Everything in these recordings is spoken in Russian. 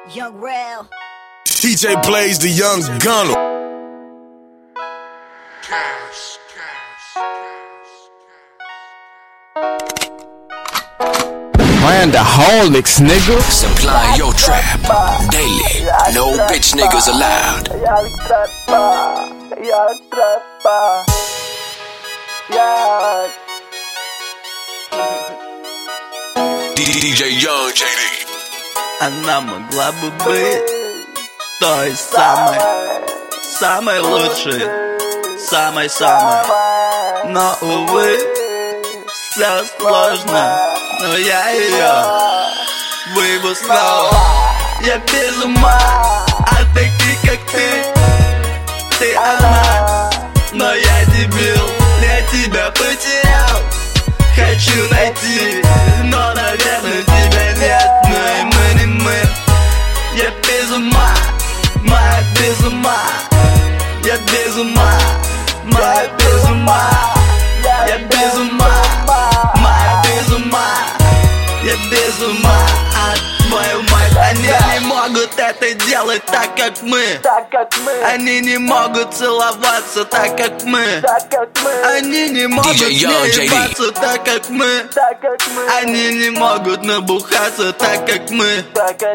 Young Rail. DJ Blaze, the young gunner. Brandaholics, nigga. Supply your trap daily. No bitch niggas allowed. DJ Young JD. Она могла бы быть той самой лучшей, самой-самой. Но, увы, все сложно. Но я ее выйду снова. Я без ума от таких, как ты. Ты она, но я дебил. Я тебя потерял, хочу найти, но, наверное, тебя нет. Но и мы не мы. Я без ума, моя без ума. Я без ума, моя без ума. Я без ума, моя без ума. Я без ума от твою мать. Они не могут это делать так, как мы. Они не могут целоваться так, как мы. Они не могут ебаться так, как мы. Они не могут набухаться так, как мы.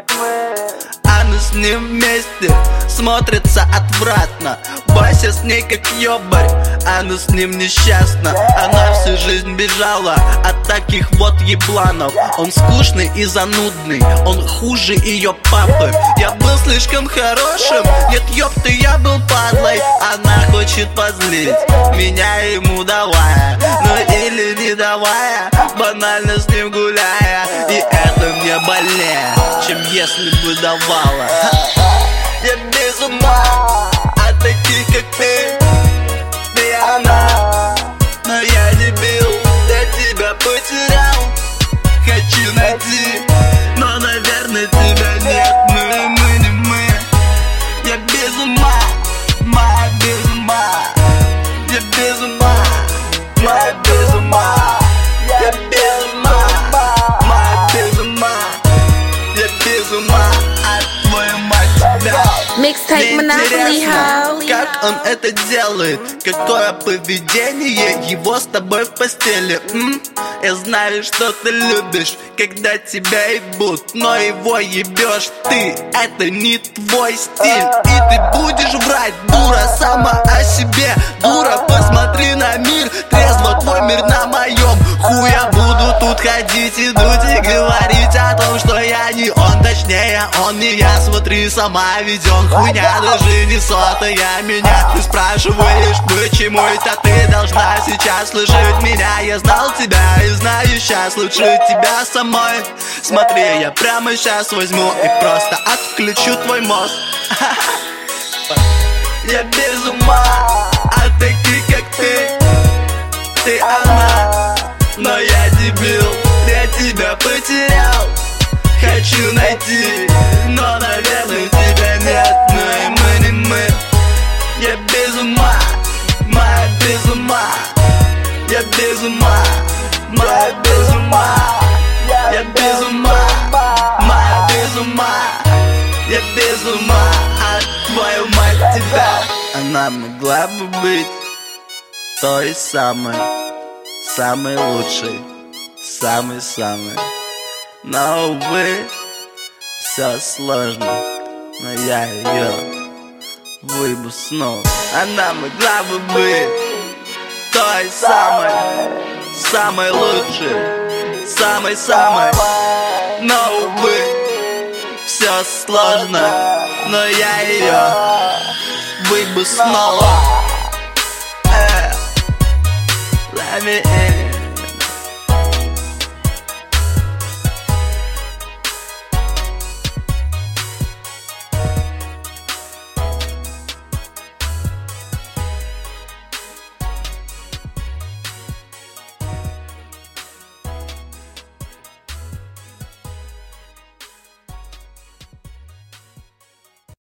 Она с ним вместе смотрится отвратно. Вася с ней как ёбарь, она с ним несчастна. Она всю жизнь бежала от таких вот ебланов. Он скучный и занудный, он хуже ее папы. Я был слишком хорошим, нет ёпты, я был падлой. Она хочет позлить меня ему давая, ну или не давая, банально с ним гуляя. И это мне больнее, чем если бы давала. Я без ума от таких, как ты. Ты она, но я дебил. Я тебя потерял, хочу найти, но, наверное, тебя нет. Мы не мы. Я без ума, моя без ума. Я без ума, моя без ума. Я без ума, моя без ума. Я без ума от твою мать тебя. Mixtape Monopoly Ho. Как он это делает? Какое поведение его с тобой в постели? Я знаю, что ты любишь, когда тебя ебут, но его ебешь ты. Это не твой стиль, и ты будешь врать, дура, сама о себе. Дура, посмотри на мир, трезво твой мир на моем. Хуя буду тут ходить и дуть и говорить о том, что я не он, точнее он не я. Смотри, сама веден, хуйня даже не сотая меня. Ты спрашиваешь, почему это ты должна сейчас слышать меня? Я знал тебя и знаю сейчас лучше тебя самой. Смотри, я прямо сейчас возьму и просто отключу твой мозг. Я без ума от таких, как ты. Ты она, но я дебил. Я тебя потерял, хочу найти, но, наверное, тебя нет. Но и мы не мы. Я без ума, моя без ума. Я без ума, моя без ума. Я без ума, моя без ума. Я без ума от твою мать тебя. Она могла бы быть той самой лучшей, самой. Но, увы, все сложно, но я ее выйду снова. Она могла бы быть той самой лучшей, самой. Но, увы, все сложно, но я ее выйду снова. Let me in.